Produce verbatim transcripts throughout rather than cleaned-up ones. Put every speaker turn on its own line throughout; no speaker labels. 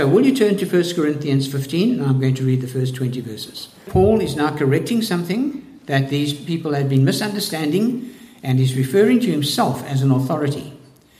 So will you turn to First Corinthians fifteen, and I'm going to read the first twenty verses. Paul is now correcting something that these people had been misunderstanding, and is referring to himself as an authority.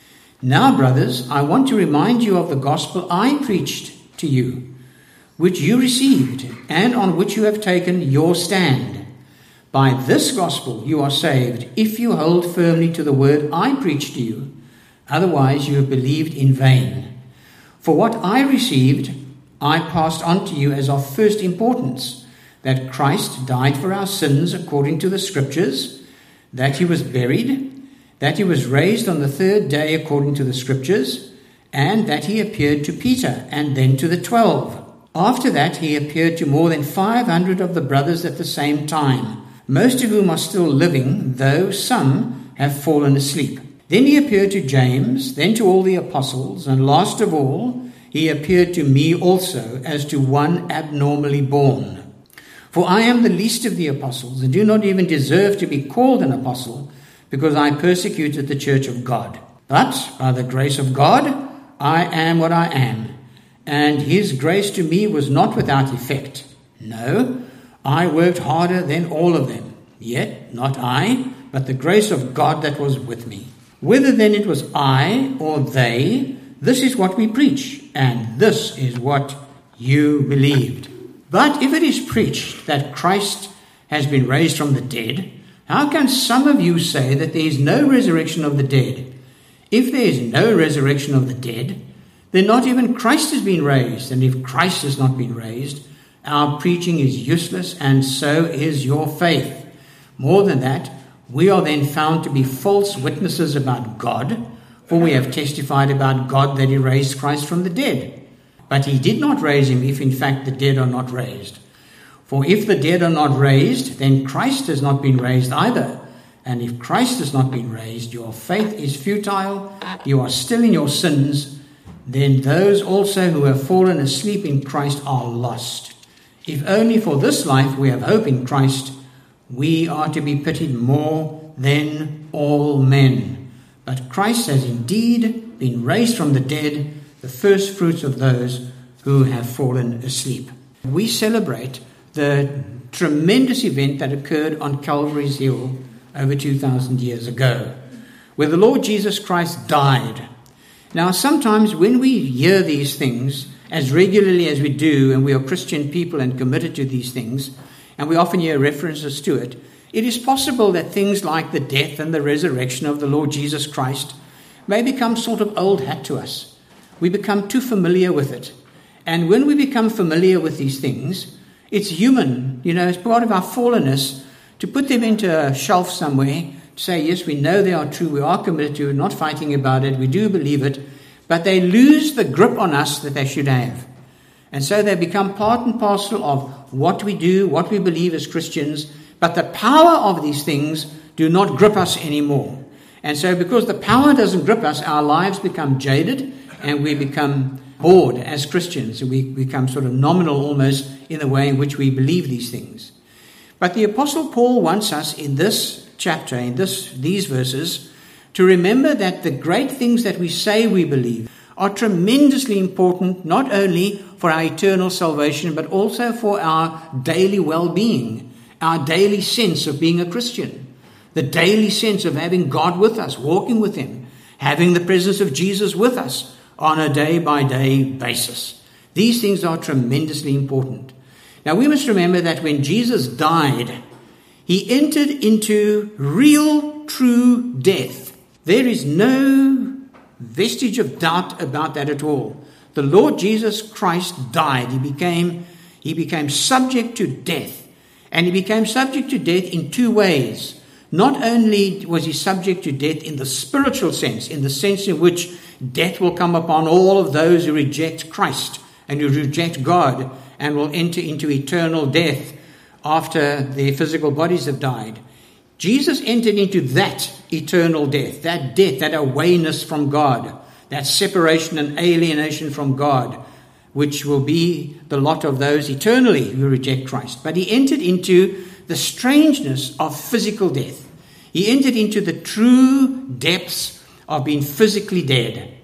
Now, brothers, I want to remind you of the gospel I preached to you, which you received, and on which you have taken your stand. By this gospel you are saved, if you hold firmly to the word I preached to you. Otherwise you have believed in vain. For what I received, I passed on to you as of first importance, that Christ died for our sins according to the Scriptures, that he was buried, that he was raised on the third day according to the Scriptures, and that he appeared to Peter and then to the twelve. After that he appeared to more than five hundred of the brothers at the same time, most of whom are still living, though some have fallen asleep. Then he appeared to James, then to all the apostles, and last of all, he appeared to me also as to one abnormally born. For I am the least of the apostles, and do not even deserve to be called an apostle, because I persecuted the church of God. But by the grace of God, I am what I am, and his grace to me was not without effect. No, I worked harder than all of them, yet not I, but the grace of God that was with me. Whether then it was I or they, this is what we preach, and this is what you believed. But if it is preached that Christ has been raised from the dead, how can some of you say that there is no resurrection of the dead? If there is no resurrection of the dead, then not even Christ has been raised. And if Christ has not been raised, our preaching is useless, and so is your faith. More than that, we are then found to be false witnesses about God, for we have testified about God that he raised Christ from the dead. But he did not raise him if in fact the dead are not raised. For if the dead are not raised, then Christ has not been raised either. And if Christ has not been raised, your faith is futile, you are still in your sins, then those also who have fallen asleep in Christ are lost. If only for this life we have hope in Christ, we are to be pitied more than all men. But Christ has indeed been raised from the dead, the first fruits of those who have fallen asleep. We celebrate the tremendous event that occurred on Calvary's Hill over two thousand years ago, where the Lord Jesus Christ died. Now, sometimes when we hear these things, as regularly as we do, and we are Christian people and committed to these things, and we often hear references to it, it is possible that things like the death and the resurrection of the Lord Jesus Christ may become sort of old hat to us. We become too familiar with it. And when we become familiar with these things, it's human, you know, it's part of our fallenness to put them into a shelf somewhere, to say, yes, we know they are true, we are committed to it, not fighting about it, we do believe it, but they lose the grip on us that they should have. And so they become part and parcel of what we do, what we believe as Christians, but the power of these things do not grip us anymore. And so because the power doesn't grip us, our lives become jaded and we become bored as Christians. We become sort of nominal almost in the way in which we believe these things. But the Apostle Paul wants us in this chapter, in this these verses, to remember that the great things that we say we believe are tremendously important, not only for our eternal salvation, but also for our daily well-being, our daily sense of being a Christian, the daily sense of having God with us, walking with him, having the presence of Jesus with us on a day-by-day basis. These things are tremendously important. Now, we must remember that when Jesus died, he entered into real, true death. There is no vestige of doubt about that at all. The Lord Jesus Christ died. He became, he became subject to death. And he became subject to death in two ways. Not only was he subject to death in the spiritual sense, in the sense in which death will come upon all of those who reject Christ and who reject God and will enter into eternal death after their physical bodies have died. Jesus entered into that eternal death, that death, that awayness from God, that separation and alienation from God, which will be the lot of those eternally who reject Christ. But he entered into the strangeness of physical death. He entered into the true depths of being physically dead.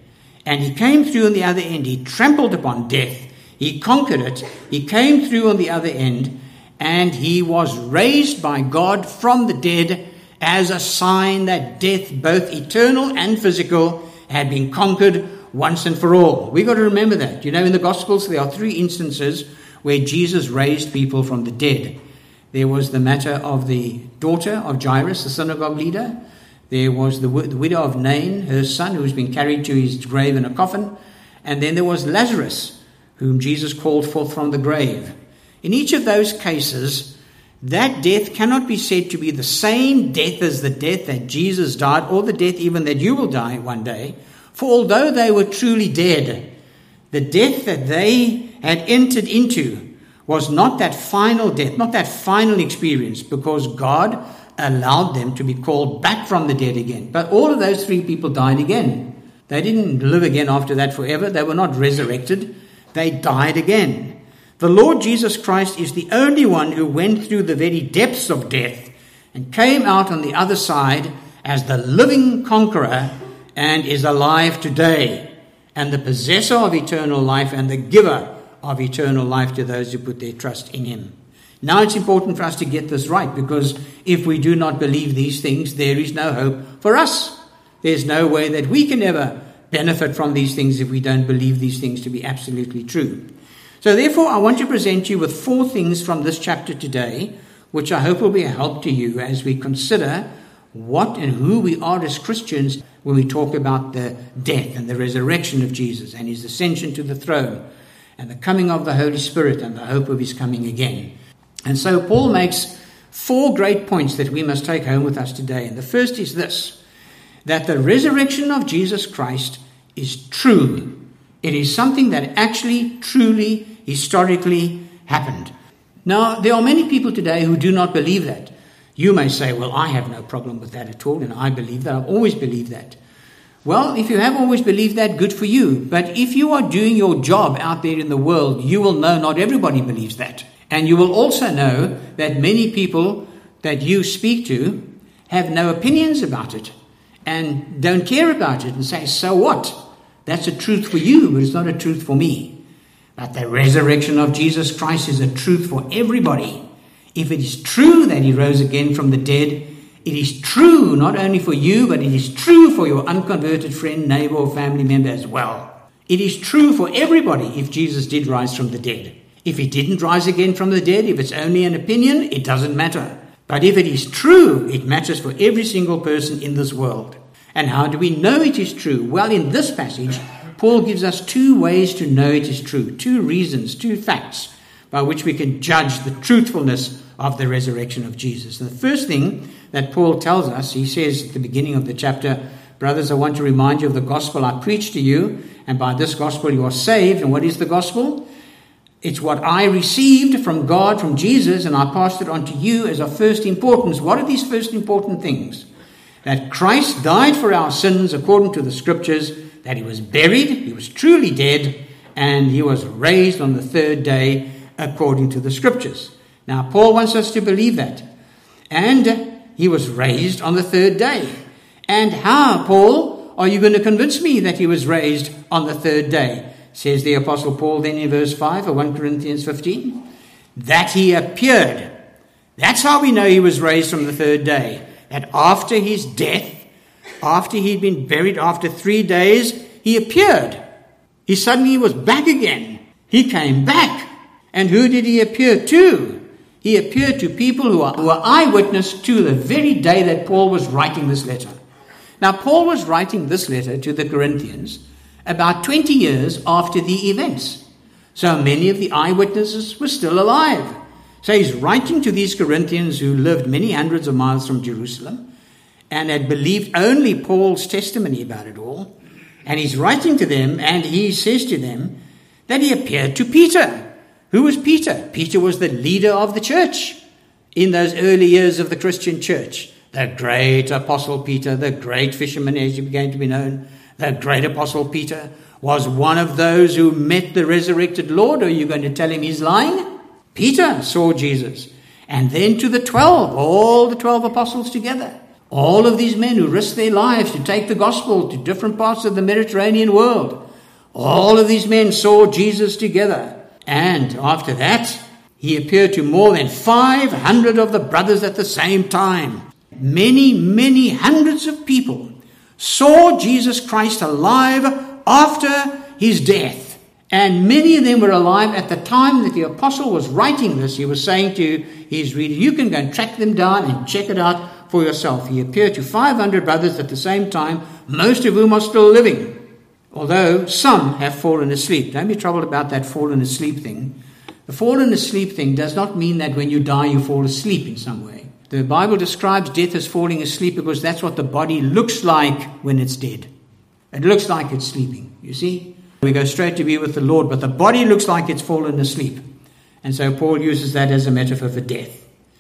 And he came through on the other end. He trampled upon death. He conquered it. He came through on the other end. And he was raised by God from the dead as a sign that death, both eternal and physical, had been conquered once and for all. We've got to remember that. You know, in the Gospels, there are three instances where Jesus raised people from the dead. There was the matter of the daughter of Jairus, the synagogue leader. There was the, the widow of Nain, her son, who was being carried to his grave in a coffin. And then there was Lazarus, whom Jesus called forth from the grave. In each of those cases, that death cannot be said to be the same death as the death that Jesus died, or the death even that you will die one day. For although they were truly dead, the death that they had entered into was not that final death, not that final experience, because God allowed them to be called back from the dead again. But all of those three people died again. They didn't live again after that forever. They were not resurrected. They died again. The Lord Jesus Christ is the only one who went through the very depths of death and came out on the other side as the living conqueror and is alive today, and the possessor of eternal life and the giver of eternal life to those who put their trust in him. Now it's important for us to get this right, because if we do not believe these things, there is no hope for us. There's no way that we can ever benefit from these things if we don't believe these things to be absolutely true. So therefore, I want to present you with four things from this chapter today, which I hope will be a help to you as we consider what and who we are as Christians when we talk about the death and the resurrection of Jesus and his ascension to the throne and the coming of the Holy Spirit and the hope of his coming again. And so Paul makes four great points that we must take home with us today. And the first is this, that the resurrection of Jesus Christ is true. It is something that actually, truly, historically happened. Now, there are many people today who do not believe that. You may say, well, I have no problem with that at all, and I believe that. I've always believed that. Well, if you have always believed that, good for you. But if you are doing your job out there in the world, you will know not everybody believes that. And you will also know that many people that you speak to have no opinions about it and don't care about it and say, so what? That's a truth for you, but it's not a truth for me. But the resurrection of Jesus Christ is a truth for everybody. If it is true that he rose again from the dead, it is true not only for you, but it is true for your unconverted friend, neighbor, or family member as well. It is true for everybody if Jesus did rise from the dead. If he didn't rise again from the dead, if it's only an opinion, it doesn't matter. But if it is true, it matters for every single person in this world. And how do we know it is true? Well, in this passage, Paul gives us two ways to know it is true, two reasons, two facts by which we can judge the truthfulness of the resurrection of Jesus. And the first thing that Paul tells us, he says at the beginning of the chapter, brothers, I want to remind you of the gospel I preached to you, and by this gospel you are saved. And what is the gospel? It's what I received from God, from Jesus, and I passed it on to you as of first importance. What are these first important things? That Christ died for our sins according to the scriptures, that he was buried, he was truly dead, and he was raised on the third day according to the scriptures. Now, Paul wants us to believe that. And he was raised on the third day. And how, Paul, are you going to convince me that he was raised on the third day? Says the Apostle Paul then in verse five of First Corinthians fifteen. That he appeared. That's how we know he was raised from the third day. That after his death, after he'd been buried, after three days, he appeared. He suddenly was back again. He came back. And who did he appear to? He appeared to people who are, who are eyewitness to the very day that Paul was writing this letter. Now, Paul was writing this letter to the Corinthians about twenty years after the events. So many of the eyewitnesses were still alive. So he's writing to these Corinthians who lived many hundreds of miles from Jerusalem and had believed only Paul's testimony about it all. And he's writing to them, and he says to them that he appeared to Peter. Who was Peter? Peter was the leader of the church in those early years of the Christian church. The great apostle Peter, the great fisherman as he began to be known, the great apostle Peter was one of those who met the resurrected Lord. Are you going to tell him he's lying? Peter saw Jesus. And then to the twelve, all the twelve apostles together. All of these men who risked their lives to take the gospel to different parts of the Mediterranean world. All of these men saw Jesus together. And after that, he appeared to more than five hundred of the brothers at the same time. Many, many hundreds of people saw Jesus Christ alive after his death. And many of them were alive at the time that the apostle was writing this. He was saying to his readers, you can go and track them down and check it out for yourself. He appeared to five hundred brothers at the same time, most of whom are still living, although some have fallen asleep. Don't be troubled about that fallen asleep thing. The fallen asleep thing does not mean that when you die you fall asleep in some way. The Bible describes death as falling asleep because that's what the body looks like when it's dead. It looks like it's sleeping, you see. We go straight to be with the Lord, but the body looks like it's fallen asleep. And so Paul uses that as a metaphor for death.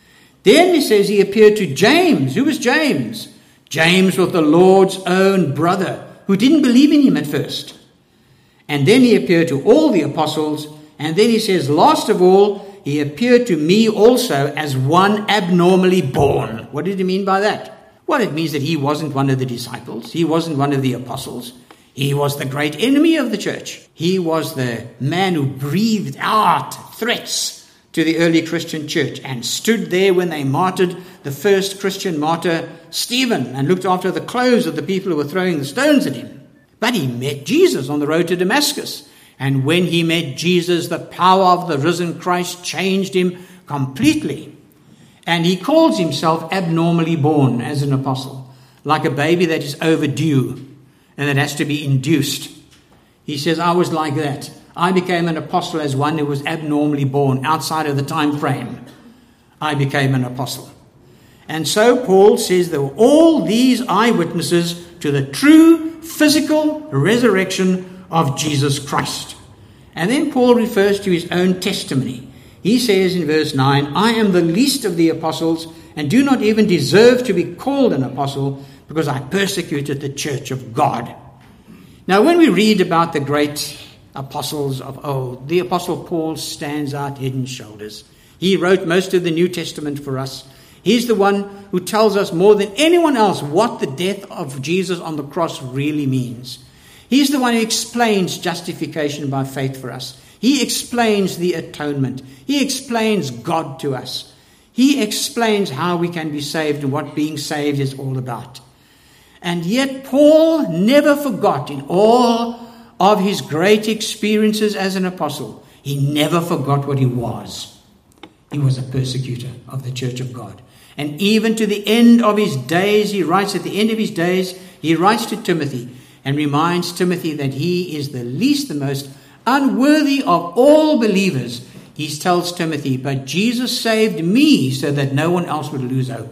Then he says he appeared to James. Who was James? James was the Lord's own brother, who didn't believe in him at first. And then he appeared to all the apostles. And then he says, last of all, he appeared to me also as one abnormally born. What did he mean by that? Well, it means that he wasn't one of the disciples. He wasn't one of the apostles. He was the great enemy of the church. He was the man who breathed out threats to the early Christian church and stood there when they martyred the first Christian martyr, Stephen, and looked after the clothes of the people who were throwing the stones at him. But he met Jesus on the road to Damascus. And when he met Jesus, the power of the risen Christ changed him completely. And he calls himself abnormally born as an apostle, like a baby that is overdue and that has to be induced. He says, I was like that. I became an apostle as one who was abnormally born outside of the time frame. I became an apostle. And so Paul says there were all these eyewitnesses to the true physical resurrection of Jesus Christ. And then Paul refers to his own testimony. He says in verse nine, I am the least of the apostles and do not even deserve to be called an apostle because I persecuted the church of God. Now, when we read about the great apostles of old, the apostle Paul stands out head and shoulders. He wrote most of the New Testament for us. He's the one who tells us more than anyone else what the death of Jesus on the cross really means. He's the one who explains justification by faith for us. He explains the atonement. He explains God to us. He explains how we can be saved and what being saved is all about. And yet Paul never forgot in all of his great experiences as an apostle, he never forgot what he was. He was a persecutor of the church of God. And even to the end of his days, he writes, at the end of his days, he writes to Timothy and reminds Timothy that he is the least, the most unworthy of all believers. He tells Timothy, but Jesus saved me so that no one else would lose hope.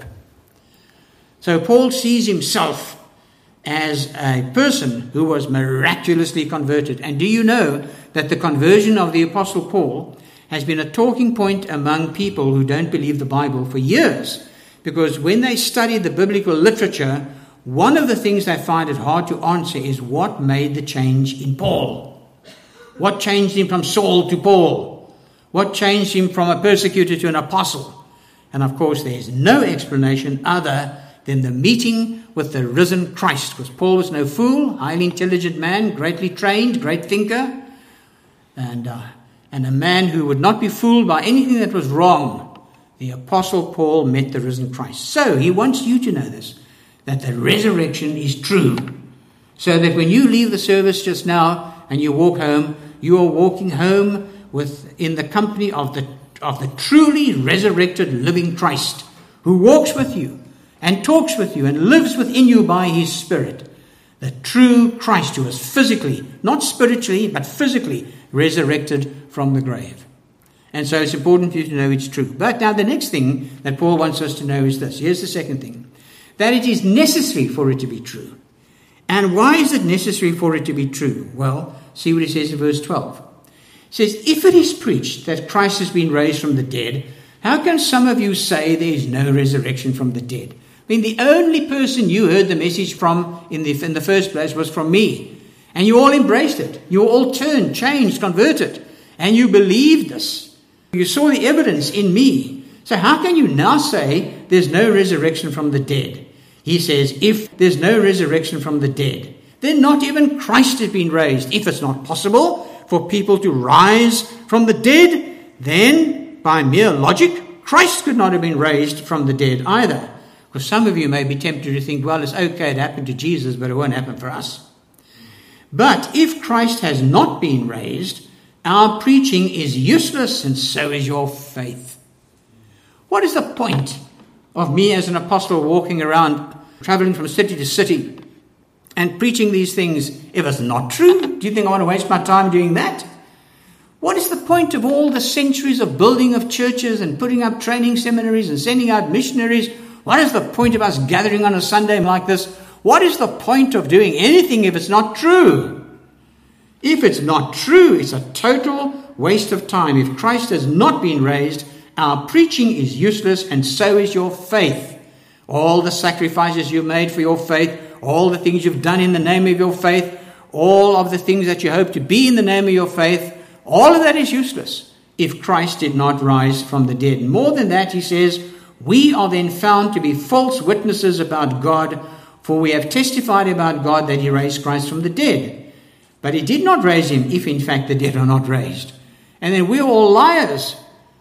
So Paul sees himself as a person who was miraculously converted. And do you know that the conversion of the Apostle Paul has been a talking point among people who don't believe the Bible for years? Because when they study the biblical literature, one of the things they find it hard to answer is what made the change in Paul. What changed him from Saul to Paul? What changed him from a persecutor to an apostle? And of course, there's no explanation other than the meeting with the risen Christ. Because Paul was no fool, highly intelligent man, greatly trained, great thinker, and, uh, and a man who would not be fooled by anything that was wrong. The Apostle Paul met the risen Christ. So he wants you to know this, that the resurrection is true. So that when you leave the service just now and you walk home, you are walking home with in the company of the of the truly resurrected living Christ, who walks with you and talks with you and lives within you by his Spirit. The true Christ who was physically, not spiritually, but physically resurrected from the grave. And so it's important for you to know it's true. But now the next thing that Paul wants us to know is this. Here's the second thing. That it is necessary for it to be true. And why is it necessary for it to be true? Well, see what he says in verse twelve. It says, if it is preached that Christ has been raised from the dead, how can some of you say there is no resurrection from the dead? I mean, the only person you heard the message from in the, in the first place was from me. And you all embraced it. You all turned, changed, converted. And you believed this. You saw the evidence in me. So how can you now say there's no resurrection from the dead? He says, if there's no resurrection from the dead, then not even Christ has been raised. If it's not possible for people to rise from the dead, then by mere logic, Christ could not have been raised from the dead either. Because some of you may be tempted to think, well, it's okay, it happened to Jesus, but it won't happen for us. But if Christ has not been raised, our preaching is useless, and so is your faith. What is the point of me as an apostle walking around, traveling from city to city, and preaching these things if it's not true? Do you think I want to waste my time doing that? What is the point of all the centuries of building of churches and putting up training seminaries and sending out missionaries? What is the point of us gathering on a Sunday like this? What is the point of doing anything if it's not true? If it's not true, it's a total waste of time. If Christ has not been raised, our preaching is useless, and so is your faith. All the sacrifices you've made for your faith, all the things you've done in the name of your faith, all of the things that you hope to be in the name of your faith, all of that is useless if Christ did not rise from the dead. And more than that, he says, we are then found to be false witnesses about God, for we have testified about God that he raised Christ from the dead. But he did not raise him if in fact the dead are not raised. And then we're all liars.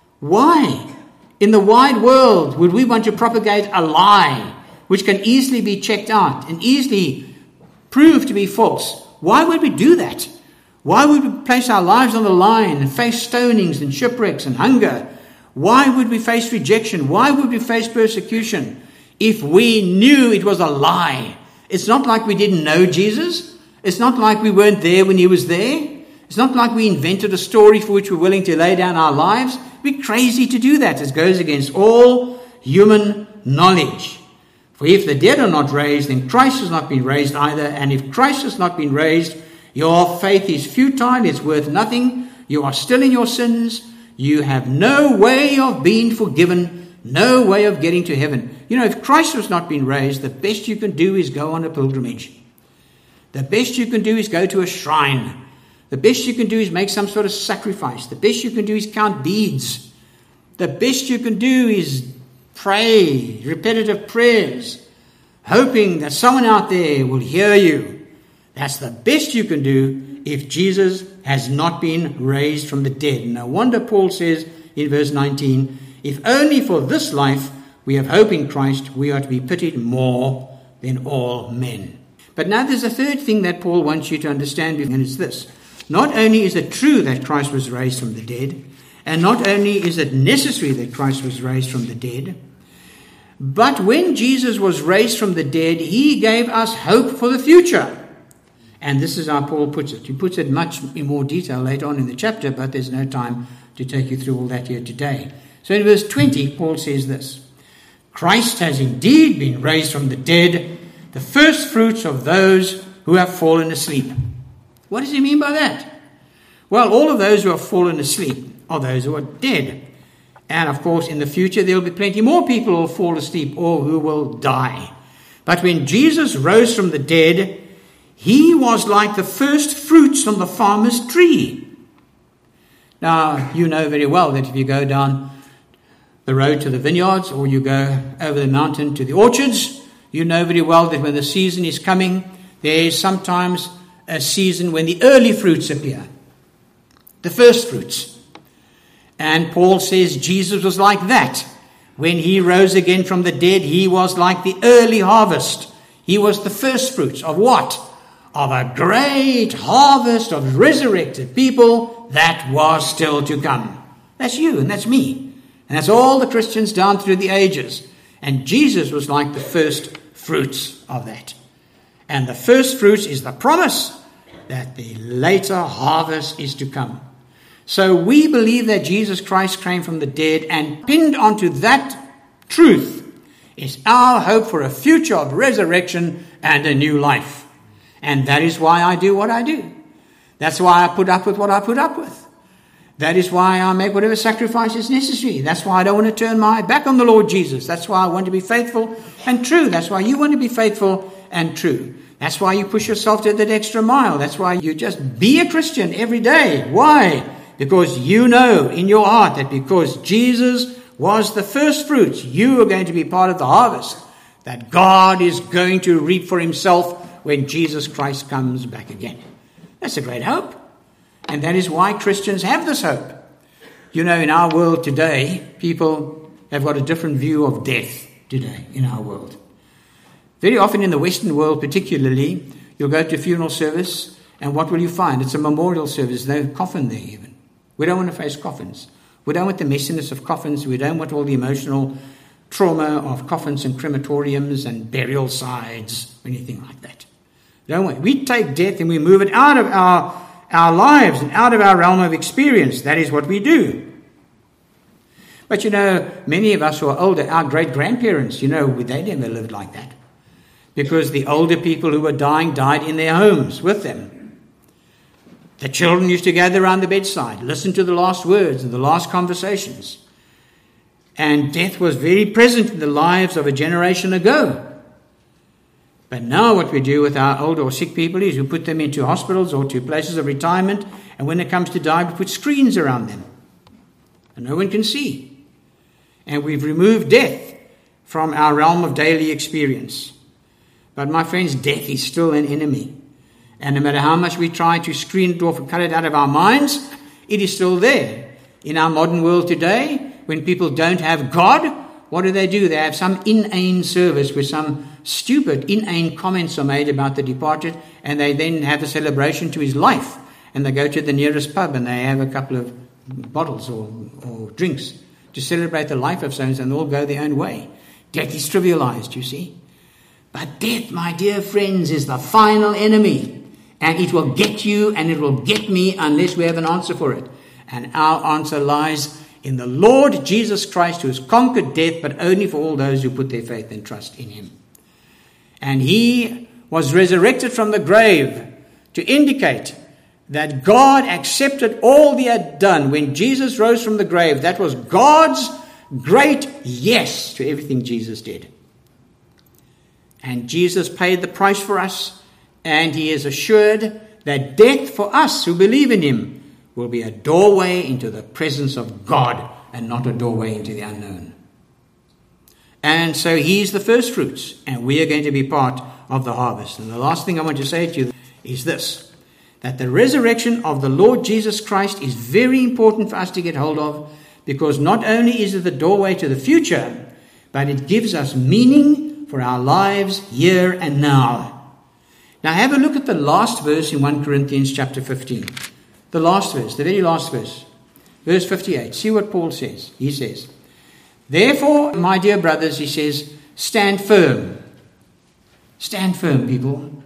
Why? In the wide world would we want to propagate a lie which can easily be checked out and easily proved to be false? Why would we do that? Why would we place our lives on the line and face stonings and shipwrecks and hunger? Why would we face rejection? Why would we face persecution if we knew it was a lie? It's not like we didn't know Jesus. It's not like we weren't there when he was there. It's not like we invented a story for which we're willing to lay down our lives. We're crazy to do that. It goes against all human knowledge. For if the dead are not raised, then Christ has not been raised either. And if Christ has not been raised, your faith is futile, it's worth nothing. You are still in your sins. You have no way of being forgiven, no way of getting to heaven. You know, if Christ has not been raised, the best you can do is go on a pilgrimage. The best you can do is go to a shrine. The best you can do is make some sort of sacrifice. The best you can do is count beads. The best you can do is pray repetitive prayers, hoping that someone out there will hear you. That's the best you can do if Jesus has not been raised from the dead. No wonder Paul says in verse nineteen, if only for this life we have hope in Christ, we are to be pitied more than all men. But now there's a third thing that Paul wants you to understand, and it's this. Not only is it true that Christ was raised from the dead, and not only is it necessary that Christ was raised from the dead, but when Jesus was raised from the dead, he gave us hope for the future. And this is how Paul puts it. He puts it much in more detail later on in the chapter, but there's no time to take you through all that here today. So in verse twenty, Paul says this, Christ has indeed been raised from the dead, the first fruits of those who have fallen asleep. What does he mean by that? Well, all of those who have fallen asleep are those who are dead. And of course, in the future, there will be plenty more people who will fall asleep or who will die. But when Jesus rose from the dead, he was like the first fruits on the farmer's tree. Now, you know very well that if you go down the road to the vineyards or you go over the mountain to the orchards, you know very well that when the season is coming, there is sometimes a season when the early fruits appear, the first fruits. And Paul says Jesus was like that. When he rose again from the dead, he was like the early harvest. He was the first fruits of what? Of a great harvest of resurrected people that was still to come. That's you and that's me. And that's all the Christians down through the ages. And Jesus was like the first fruits of that. And the first fruits is the promise that the later harvest is to come. So we believe that Jesus Christ came from the dead, and pinned onto that truth is our hope for a future of resurrection and a new life. And that is why I do what I do. That's why I put up with what I put up with. That is why I make whatever sacrifice is necessary. That's why I don't want to turn my back on the Lord Jesus. That's why I want to be faithful and true. That's why you want to be faithful and true. That's why you push yourself to that extra mile. That's why you just be a Christian every day. Why? Because you know in your heart that because Jesus was the first fruits, you are going to be part of the harvest. That God is going to reap for himself when Jesus Christ comes back again. That's a great hope. And that is why Christians have this hope. You know, in our world today, people have got a different view of death today in our world. Very often in the Western world particularly, you'll go to a funeral service, and what will you find? It's a memorial service. There's no coffin there even. We don't want to face coffins. We don't want the messiness of coffins. We don't want all the emotional trauma of coffins and crematoriums and burial sides, or anything like that. Don't we? We take death and we move it out of our, our lives and out of our realm of experience. That is what we do. But you know, many of us who are older, our great-grandparents, you know, they never lived like that. Because the older people who were dying died in their homes with them. The children used to gather around the bedside, listen to the last words and the last conversations. And death was very present in the lives of a generation ago. But now what we do with our older or sick people is we put them into hospitals or to places of retirement, and when it comes to die, we put screens around them. And no one can see. And we've removed death from our realm of daily experience. But my friends, death is still an enemy. And no matter how much we try to screen it off and cut it out of our minds, it is still there. In our modern world today, when people don't have God, what do they do? They have some inane service where some stupid, inane comments are made about the departed, and they then have a celebration to his life. And they go to the nearest pub and they have a couple of bottles or, or drinks to celebrate the life of so-and-so, and they all go their own way. Death is trivialized, you see. But death, my dear friends, is the final enemy. And it will get you and it will get me unless we have an answer for it. And our answer lies in the Lord Jesus Christ, who has conquered death, but only for all those who put their faith and trust in him. And he was resurrected from the grave to indicate that God accepted all he had done. When Jesus rose from the grave, that was God's great yes to everything Jesus did. And Jesus paid the price for us, and he is assured that death for us who believe in him will be a doorway into the presence of God and not a doorway into the unknown. And so he's the first fruits, and we are going to be part of the harvest. And the last thing I want to say to you is this, that the resurrection of the Lord Jesus Christ is very important for us to get hold of, because not only is it the doorway to the future, but it gives us meaning for our lives here and now. Now have a look at the last verse in First Corinthians chapter fifteen. The last verse, the very last verse. Verse fifty-eight. See what Paul says. He says, therefore, my dear brothers, he says, stand firm. Stand firm, people.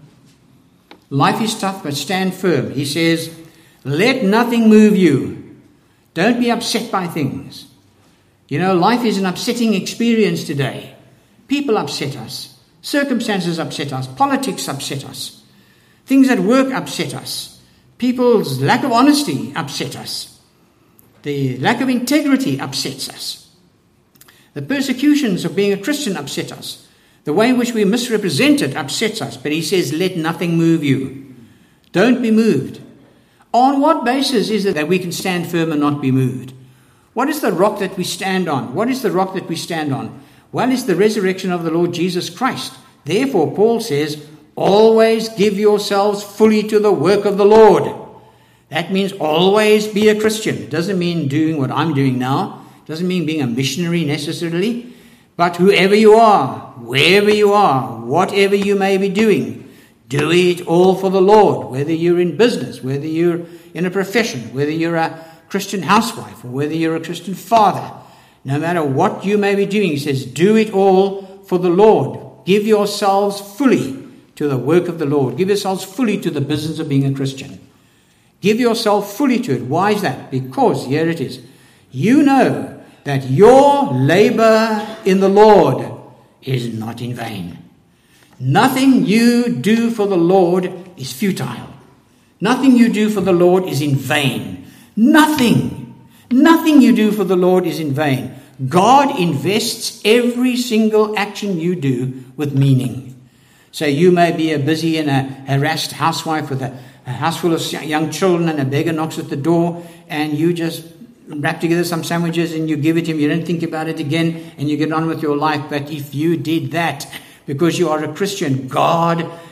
Life is tough, but stand firm. He says, let nothing move you. Don't be upset by things. You know, life is an upsetting experience today. People upset us. Circumstances upset us. Politics upset us. Things at work upset us. People's lack of honesty upset us. The lack of integrity upsets us. The persecutions of being a Christian upset us. The way in which we're misrepresented upsets us. But he says, let nothing move you. Don't be moved. On what basis is it that we can stand firm and not be moved? What is the rock that we stand on? What is the rock that we stand on? Well, it's the resurrection of the Lord Jesus Christ. Therefore, Paul says, always give yourselves fully to the work of the Lord. That means always be a Christian. It doesn't mean doing what I'm doing now. It doesn't mean being a missionary necessarily. But whoever you are, wherever you are, whatever you may be doing, do it all for the Lord. Whether you're in business, whether you're in a profession, whether you're a Christian housewife, or whether you're a Christian father, no matter what you may be doing, he says, do it all for the Lord. Give yourselves fully to the work of the Lord. Give yourselves fully to the business of being a Christian. Give yourself fully to it. Why is that? Because, here it is, you know that your labor in the Lord is not in vain. Nothing you do for the Lord is futile. Nothing you do for the Lord is in vain. Nothing. Nothing you do for the Lord is in vain. God invests every single action you do with meaning. So you may be a busy and a harassed housewife with a, a house full of young children, and a beggar knocks at the door, and you just wrap together some sandwiches and you give it to him. You don't think about it again and you get on with your life. But if you did that because you are a Christian, God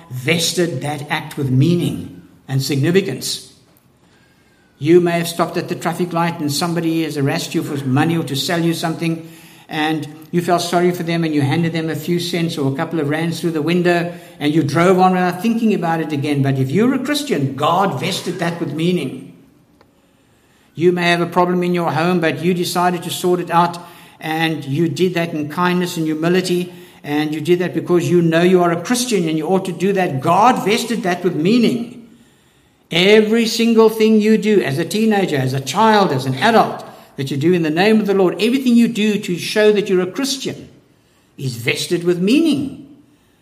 vested that act with meaning and significance. You may have stopped at the traffic light and somebody has harassed you for money or to sell you something, and you felt sorry for them and you handed them a few cents or a couple of rands through the window and you drove on without thinking about it again. But if you're a Christian, God vested that with meaning. You may have a problem in your home, but you decided to sort it out, and you did that in kindness and humility, and you did that because you know you are a Christian and you ought to do that. God vested that with meaning. Every single thing you do as a teenager, as a child, as an adult, that you do in the name of the Lord, everything you do to show that you're a Christian is vested with meaning.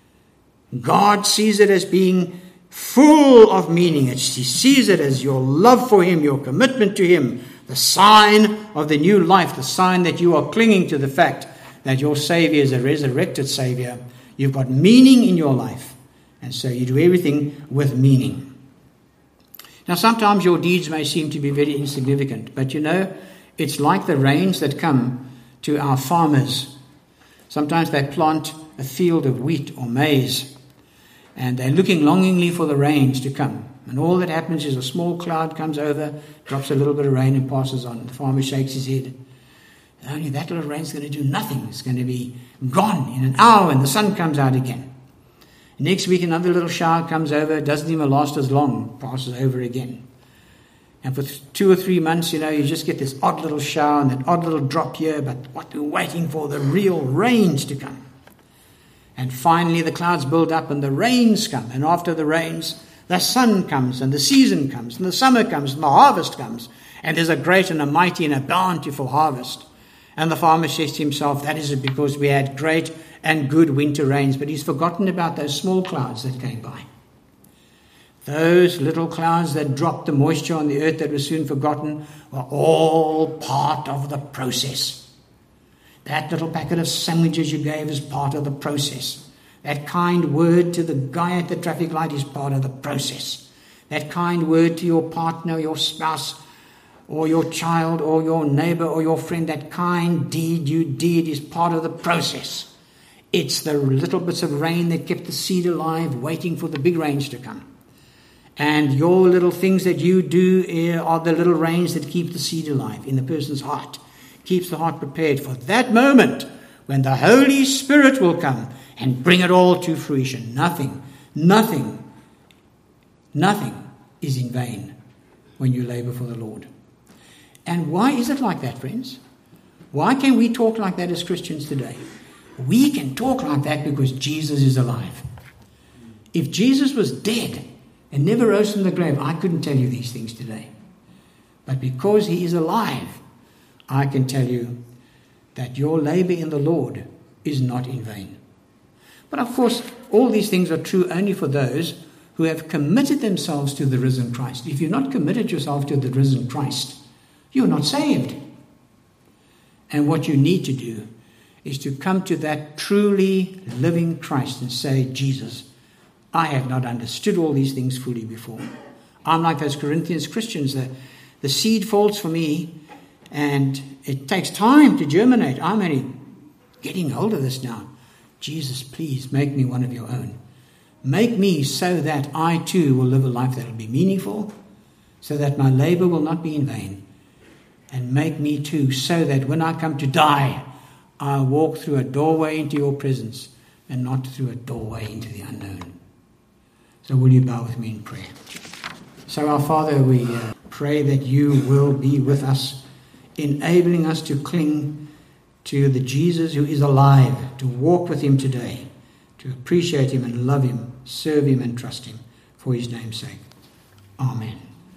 God sees it as being full of meaning. He sees it as your love for him, your commitment to him, the sign of the new life, the sign that you are clinging to the fact that your Savior is a resurrected Savior. You've got meaning in your life, and so you do everything with meaning. Now, sometimes your deeds may seem to be very insignificant, but you know, it's like the rains that come to our farmers. Sometimes they plant a field of wheat or maize, and they're looking longingly for the rains to come. And all that happens is a small cloud comes over, drops a little bit of rain and passes on. The farmer shakes his head. And only that little rain's going to do nothing. It's going to be gone in an hour and the sun comes out again. Next week another little shower comes over, doesn't even last as long, passes over again. And for two or three months, you know, you just get this odd little shower and that odd little drop here, but what we're waiting for, the real rains to come. And finally the clouds build up and the rains come. And after the rains, the sun comes and the season comes and the summer comes and the harvest comes. And there's a great and a mighty and a bountiful harvest. And the farmer says to himself, that is because we had great and good winter rains. But he's forgotten about those small clouds that came by. Those little clouds that dropped the moisture on the earth that was soon forgotten were all part of the process. That little packet of sandwiches you gave is part of the process. That kind word to the guy at the traffic light is part of the process. That kind word to your partner, your spouse, or your child, or your neighbor, or your friend, that kind deed you did is part of the process. It's the little bits of rain that kept the seed alive, waiting for the big rains to come. And your little things that you do are the little rains that keep the seed alive in the person's heart. Keeps the heart prepared for that moment when the Holy Spirit will come and bring it all to fruition. Nothing, nothing, nothing is in vain when you labor for the Lord. And why is it like that, friends? Why can we talk like that as Christians today? We can talk like that because Jesus is alive. If Jesus was dead and never rose from the grave, I couldn't tell you these things today. But because he is alive, I can tell you that your labor in the Lord is not in vain. But of course, all these things are true only for those who have committed themselves to the risen Christ. If you've not committed yourself to the risen Christ, you're not saved. And what you need to do is to come to that truly living Christ and say, Jesus, I have not understood all these things fully before. I'm like those Corinthians Christians. The, the seed falls for me and it takes time to germinate. I'm only getting hold of this now. Jesus, please make me one of your own. Make me so that I too will live a life that will be meaningful, so that my labor will not be in vain. And make me too so that when I come to die, I'll walk through a doorway into your presence and not through a doorway into the unknown. So will you bow with me in prayer? So our Father, we uh, pray that you will be with us, enabling us to cling to the Jesus who is alive, to walk with him today, to appreciate him and love him, serve him and trust him for his name's sake. Amen.